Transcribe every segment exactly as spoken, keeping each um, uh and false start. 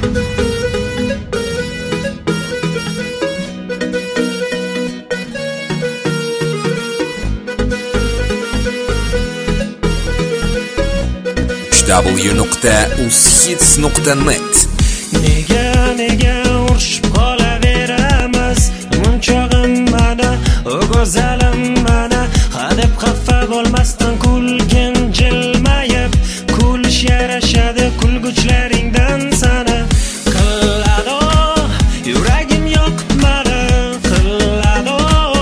w nuqta ushits nuqta net. Nega nega urishib qolaveramiz, munchog'im mana, o go'zalim mana, hadeb xafa bo'lmasdan kulgin jilmayib, kulish yarashadi kulguchlaringdan sana. Qilado yuragim yoqmadi, qilado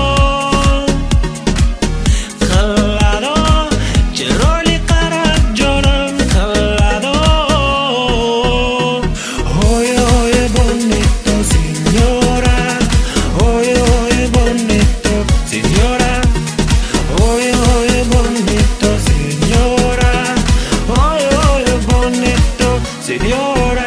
qilado chiroyli qarab jonim, qilado oye oye bonito signora, oye oye bonito signora, oye oye bonito signora, oye oye bonito signora.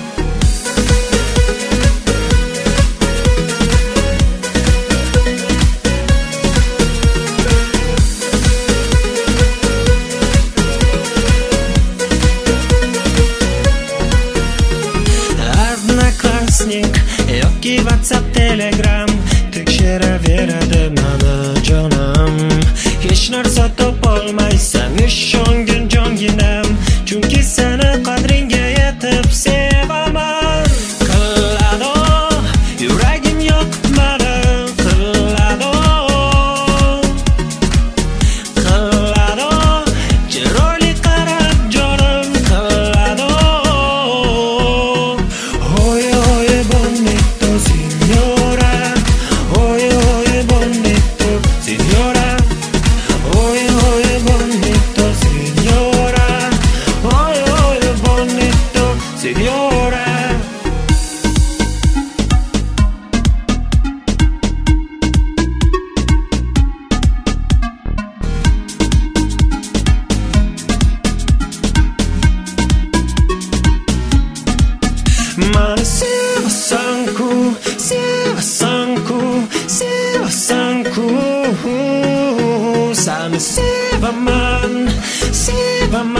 Одноклассник yoki WhatsApp, Telegram tekshiraveradi mani jonim. Hech narsa topolmaysan, ishongin jonginam, chunki seni qadringga yetib sevaman. Qilado yuragim yoqmadi, qilado qilado chiroyli qarab jonim, qilado oye oye bonito signora, oye oye bonito signora, oye oye bonito signora, oye oye bonito signora. Mani sevasan-ku, sevasan-ku, sevasan-ku, seni sevaman, sevaman.